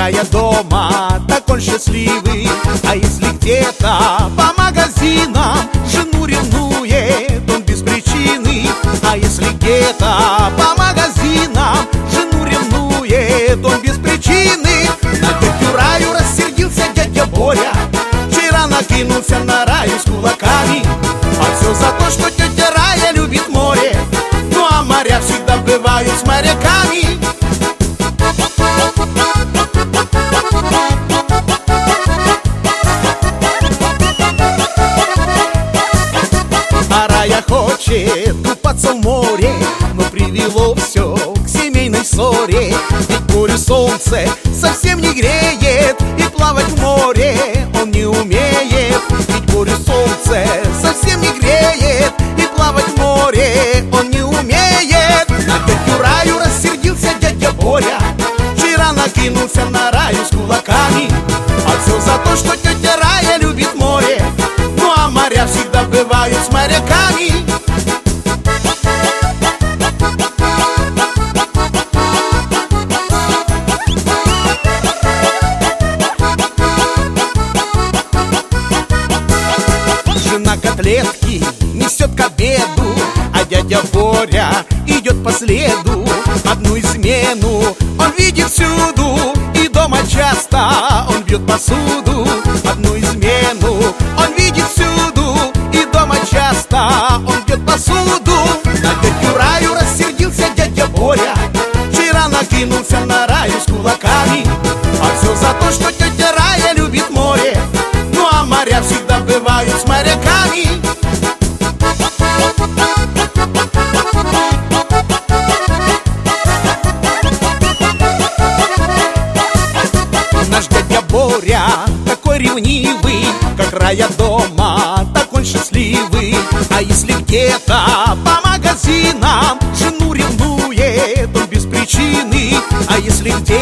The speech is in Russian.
рая дома, так он счастливый. А если где-то по магазинам жену ревнует, он без причины. А если где-то по магазинам жену ревнует, он без причины. На тетю Раю рассердился дядя Боря, вчера накинулся на Раю с кулаками. А все за то, что тетя Рая любит море, ну а моря всегда бывают с моряками. А Рая хочет купаться в море, но привело все к семейной ссоре. Ведь море солнце совсем не греет, и плавать в море он не умеет. Ведь море солнце совсем не греет, и плавать в море он не умеет. На тетю Раю рассердился дядя Боря, вчера накинулся на Раю с кулаками. А все за то, что тетя Рая любит море, ну а моря всегда бывают с моряками. Жена котлетки несет к обеду, а дядя Боря идет по следу. Одну измену он видит всюду, и дома часто он бьет посуду. Одну измену он видит всюду, и дома часто он бьет посуду. На тетю Раю рассердился дядя Боря, вчера накинулся на Раю с кулаками. А все за то, что тетя Рая любит море, ну а моря всегда бывают с моряками. Наш дядя Боря такой ревнивый, как Рая дома, так он счастливый. А если где-то по магазинам жену ревнует, он без причины. А если где